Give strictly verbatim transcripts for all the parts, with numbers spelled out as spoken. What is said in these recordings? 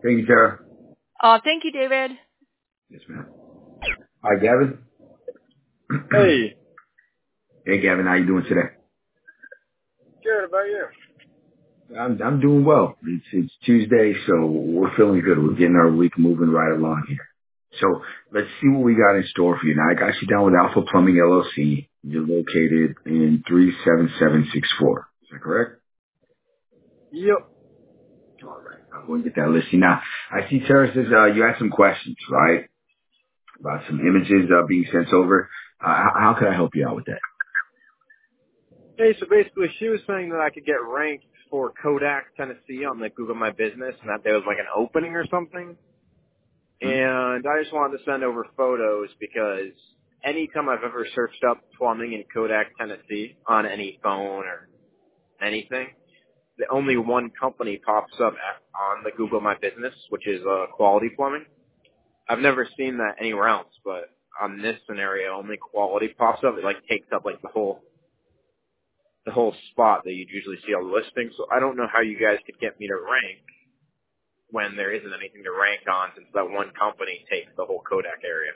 Thank you, Tara. Uh, thank you, David. Yes, ma'am. Hi, Gavin. Hey. Hey, Gavin. How you doing today? Good. About you? I'm I'm doing well. It's it's Tuesday, so we're feeling good. We're getting our week moving right along here. So let's see what we got in store for you. Now, I got you down with Alpha Plumbing L L C. You're located in three seven seven six four. Is that correct? Yep. All right. I'm going to get that listing. Now, I see Tara says uh, you had some questions, right? About some images uh, being sent over. Uh, how, how can I help you out with that? Hey, so basically she was saying that I could get ranked for Kodak, Tennessee on the Google My Business and that there was like an opening or something. And I just wanted to send over photos because anytime I've ever searched up plumbing in Kodak, Tennessee on any phone or anything, the only one company pops up at, on the Google My Business, which is uh, Quality Plumbing. I've never seen that anywhere else, but on this scenario, only Quality pops up. It like takes up like the whole the whole spot that you'd usually see on the listing. So I don't know how you guys could get me to rank when there isn't anything to rank on since that one company takes the whole Kodak area.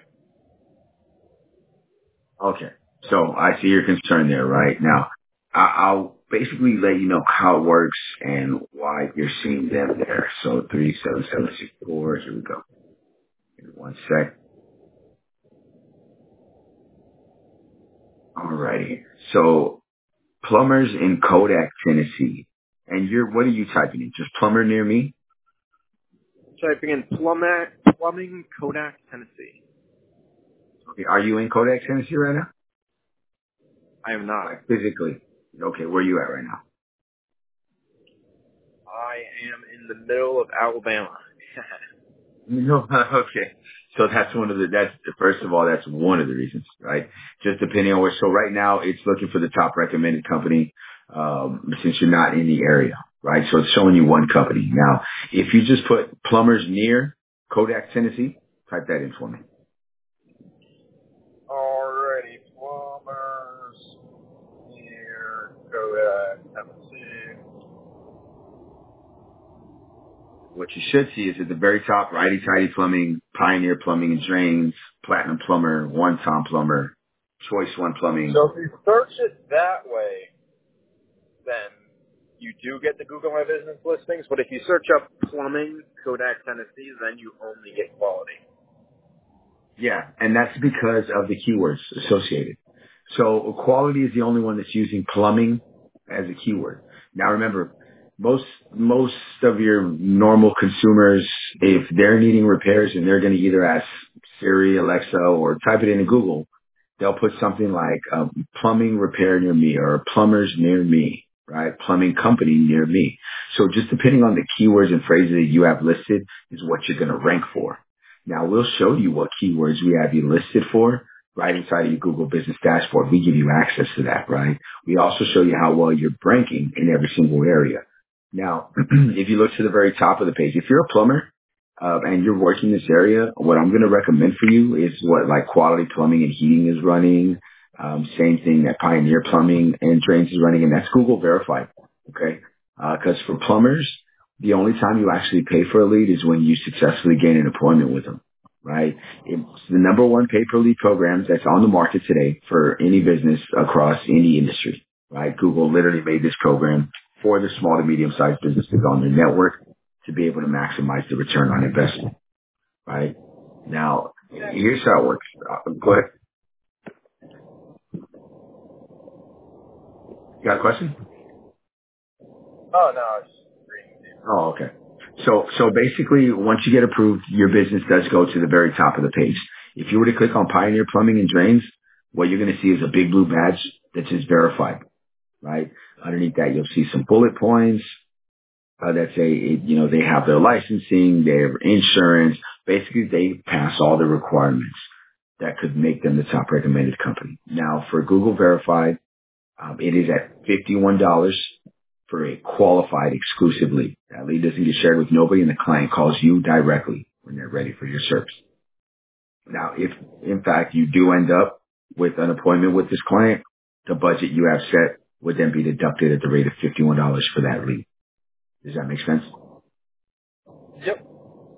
Okay. So I see your concern there, right? Now, I- I'll basically let you know how it works and why you're seeing them there. So three seven seven six four, here we go. Give me one sec. Alrighty. So plumbers in Kodak, Tennessee. And you're, what are you typing in? Just plumber near me? Typing in plumber, plumbing, Kodak, Tennessee. Okay. Are you in Kodak, Tennessee right now? I am not. Like physically. Okay. Where are you at right now? I am in the middle of Alabama. No. Okay. So that's one of the, that's, first of all, that's one of the reasons, right? Just depending on where, so right now it's looking for the top recommended company, um, since you're not in the area, right? So it's showing you one company. Now, if you just put plumbers near Kodak, Tennessee, type that in for me. Alrighty, plumbers near Kodak, Tennessee. What you should see is at the very top, Righty Tidy Plumbing, Pioneer Plumbing and Drains, Platinum Plumber, One Tom Plumber, Choice One Plumbing. So if you search it that way, then you do get the Google My Business listings. But if you search up plumbing, Kodak, Tennessee, then you only get Quality. Yeah, and that's because of the keywords associated. So Quality is the only one that's using plumbing as a keyword. Now remember, most most of your normal consumers, if they're needing repairs and they're going to either ask Siri, Alexa, or type it into Google, they'll put something like um, plumbing repair near me or plumbers near me, right? Plumbing company near me. So just depending on the keywords and phrases that you have listed is what you're going to rank for. Now we'll show you what keywords we have you listed for right inside of your Google Business Dashboard. We give you access to that, right? We also show you how well you're ranking in every single area. Now, if you look to the very top of the page, if you're a plumber, uh, and you're working this area, what I'm going to recommend for you is what like Quality Plumbing and Heating is running. Um, same thing that Pioneer Plumbing and Drains is running, and that's Google verified. Okay. Uh, cause for plumbers, the only time you actually pay for a lead is when you successfully gain an appointment with them, right? It's the number one pay per lead program that's on the market today for any business across any industry, right? Google literally made this program for the small to medium sized businesses on their network to be able to maximize the return on investment, right? Now, here's how it works. Uh, go ahead. You got a question? Oh, no, I was just reading. Oh, okay. So, so basically, once you get approved, your business does go to the very top of the page. If you were to click on Pioneer Plumbing and Drains, what you're going to see is a big blue badge that says verified, right? Underneath that, you'll see some bullet points. Uh, that say, you know, they have their licensing, their insurance. Basically, they pass all the requirements that could make them the top recommended company. Now, for Google Verified, um, it is at fifty-one dollars for a qualified exclusive lead. That lead doesn't get shared with nobody, and the client calls you directly when they're ready for your service. Now, if, in fact, you do end up with an appointment with this client, the budget you have set would then be deducted at the rate of fifty-one dollars for that lead. Does that make sense? Yep.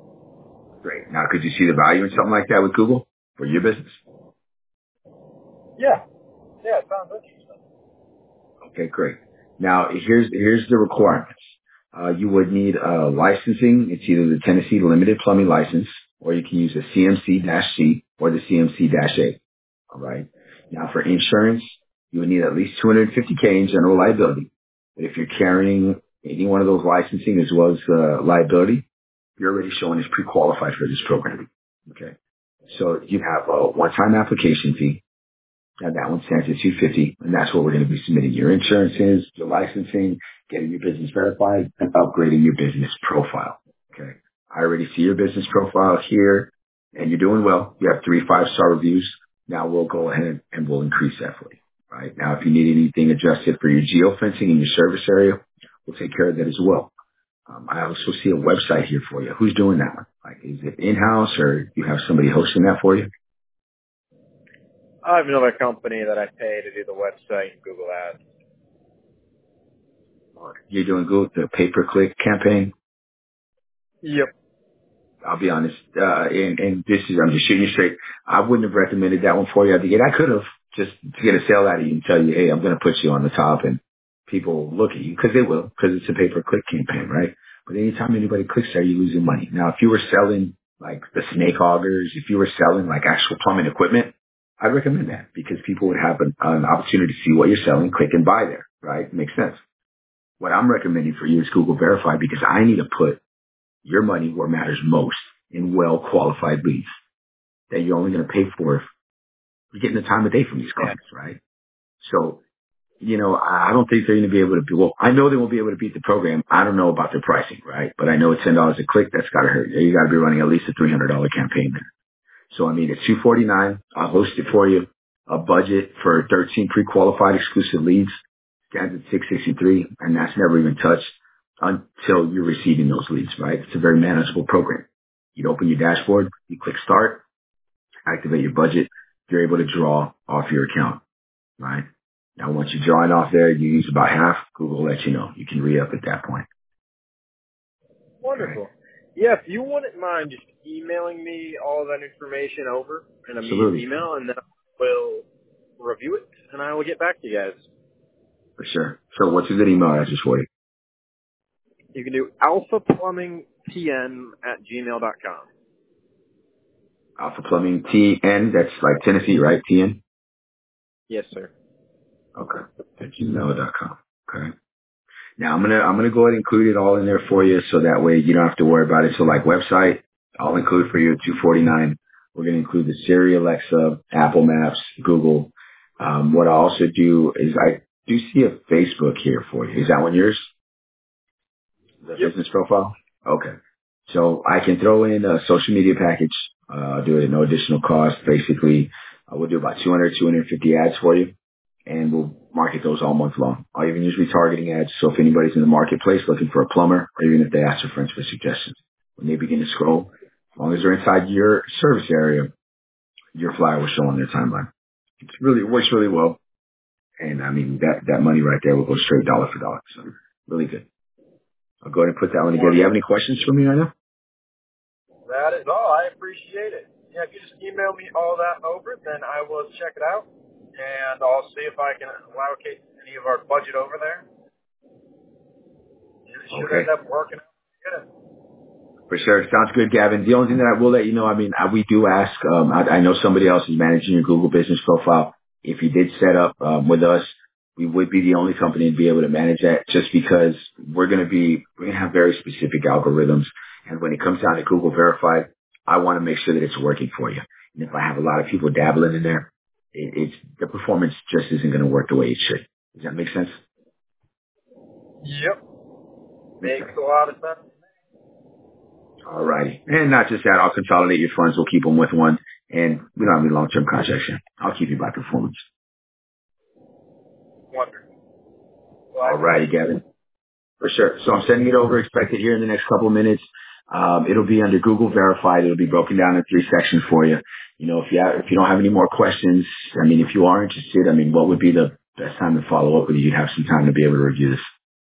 Great. Now, could you see the value in something like that with Google for your business? Yeah. Yeah, it sounds interesting. Okay, great. Now, here's here's the requirements. Uh, you would need uh, licensing. It's either the Tennessee Limited Plumbing License, or you can use the C M C-C or the C M C-A. All right. Now, for insurance, you would need at least two hundred fifty K in general liability. But if you're carrying any one of those licensing as well as uh, liability, you're already showing as pre-qualified for this program. Okay. So you have a one-time application fee. And that one stands at two hundred fifty dollars, and that's what we're going to be submitting your insurances, your licensing, getting your business verified, and upgrading your business profile. Okay. I already see your business profile here, and you're doing well. You have three five-star reviews. Now we'll go ahead and we'll increase that for you. Right. Now, if you need anything adjusted for your geofencing in your service area, we'll take care of that as well. Um, I also see a website here for you. Who's doing that one? Like, is it in-house, or do you have somebody hosting that for you? I have another company that I pay to do the website and Google Ads. You're doing good, the pay-per-click campaign? Yep. I'll be honest, uh, and, and this is, I'm just shooting you straight. I wouldn't have recommended that one for you. I think I could have, just to get a sale out of you and tell you, hey, I'm going to put you on the top, and people look at you, because they will, because it's a pay-per-click campaign, right? But anytime anybody clicks there, you're losing money. Now, if you were selling like the snake augers, if you were selling like actual plumbing equipment, I'd recommend that, because people would have an, an opportunity to see what you're selling, click and buy there, right? Makes sense. What I'm recommending for you is Google Verify, because I need to put your money where it matters most, in well-qualified leads that you're only going to pay for if you're getting the time of day from these clients, right? So, you know, I don't think they're going to be able to be, well, I know they won't be able to beat the program. I don't know about their pricing, right? But I know it's ten dollars a click. That's got to hurt. You got to be running at least a three hundred dollars campaign there. So, I mean, it's two forty-nine. I'll host it for you. A budget for thirteen pre-qualified exclusive leads stands at six sixty-three, and that's never even touched until you're receiving those leads, right? It's a very manageable program. You open your dashboard, you click start, activate your budget, you're able to draw off your account, right? Now, once you're drawing off there, you use about half, Google will let you know. You can re-up at that point. Wonderful. Yeah, if you wouldn't mind just emailing me all that information over in a Absolutely. email, and then I will review it, and I will get back to you guys. For sure. So what's a good email address for you? You can do alpha plumbing t n at gmail dot com. Alpha Plumbing T N, that's like Tennessee, right? T N? Yes, sir. Okay. At gmail dot com. Okay. Now I'm gonna I'm gonna go ahead and include it all in there for you, so that way you don't have to worry about it. So like website, I'll include for you at two forty-nine. We're gonna include the Siri, Alexa, Apple Maps, Google. Um, what I also do is I do see a Facebook here for you. Is that one yours? The Yep. business profile? Okay. So I can throw in a social media package. Uh, I'll do it at no additional cost. Basically, uh, we'll do about two hundred, two hundred fifty ads for you, and we'll market those all month long. I'll even use retargeting ads. So if anybody's in the marketplace looking for a plumber, or even if they ask their friends for suggestions, when they begin to scroll, as long as they're inside your service area, your flyer will show on their timeline. It's really, it works really well. And I mean, that, that money right there will go straight dollar for dollar. So really good. I'll go ahead and put that one together. You have any questions for me right now? That is all. I appreciate it. Yeah, if you just email me all that over, then I will check it out, and I'll see if I can allocate any of our budget over there. It should Okay. end up working out good. For sure. Sounds good, Gavin. The only thing that I will let you know, I mean, I, we do ask, um, I, I know somebody else is managing your Google business profile. If you did set up um, with us, we would be the only company to be able to manage that, just because we're going to be, we're going to have very specific algorithms. And when it comes down to Google Verified, I want to make sure that it's working for you. And if I have a lot of people dabbling in there, it, it's, the performance just isn't going to work the way it should. Does that make sense? Yep. Makes Okay. a lot of sense. All righty. And not just that, I'll consolidate your funds. We'll keep them with one. And we don't have any long-term contracts here. I'll keep you by performance. Wonderful. Well, All righty, Gavin. For sure. So I'm sending it over. Expect it here in the next couple of minutes. Um, it'll be under Google Verified. It'll be broken down in three sections for you. You know, if you have, if you don't have any more questions, I mean, if you are interested, I mean, what would be the best time to follow up with you? You'd have some time to be able to review this.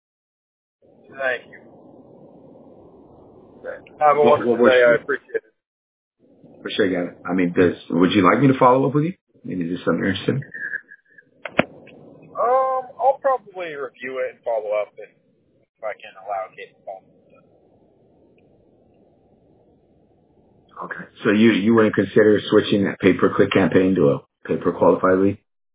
Thank you. Have a What, wonderful what works day. for I you? appreciate it. For sure, yeah. I mean, does would you like me to follow up with you? I mean, is this something you're interested in? Um, I'll probably review it and follow up if, if I can allocate the phone. Okay. So you you wouldn't consider switching that pay-per-click campaign to a pay-per-qualified lead?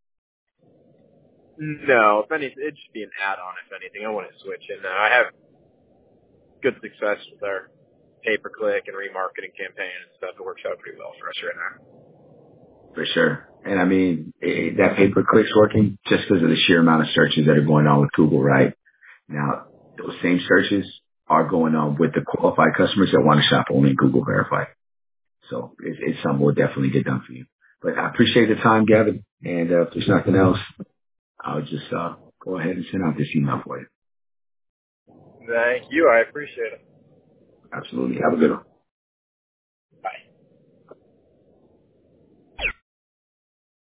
No, if anything, it'd just be an add-on. If anything, I wouldn't switch it. No, I have good success with our pay-per-click and remarketing campaign and stuff. It works out pretty well for us right now. For sure. And I mean, eh, that pay-per-click's working just because of the sheer amount of searches that are going on with Google, right? Now, those same searches are going on with the qualified customers that want to shop only in Google Verified. So it's, it's something we'll definitely get done for you. But I appreciate the time, Gavin. And uh, if there's nothing else, I'll just uh, go ahead and send out this email for you. Thank you. I appreciate it. Absolutely. Have a good one. Bye.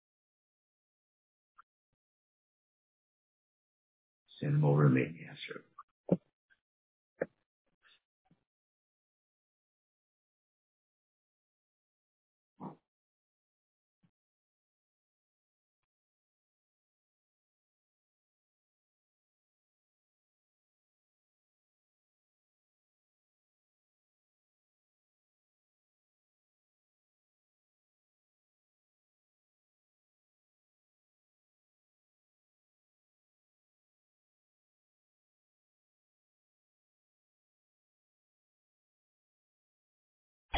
Send them over to me. Yeah, sure.